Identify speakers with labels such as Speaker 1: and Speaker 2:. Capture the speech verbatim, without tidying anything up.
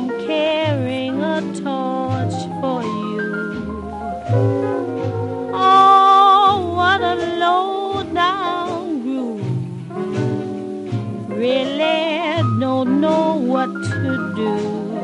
Speaker 1: I'm carrying a torch for you. Oh, what a low down groove. Really don't know what to do.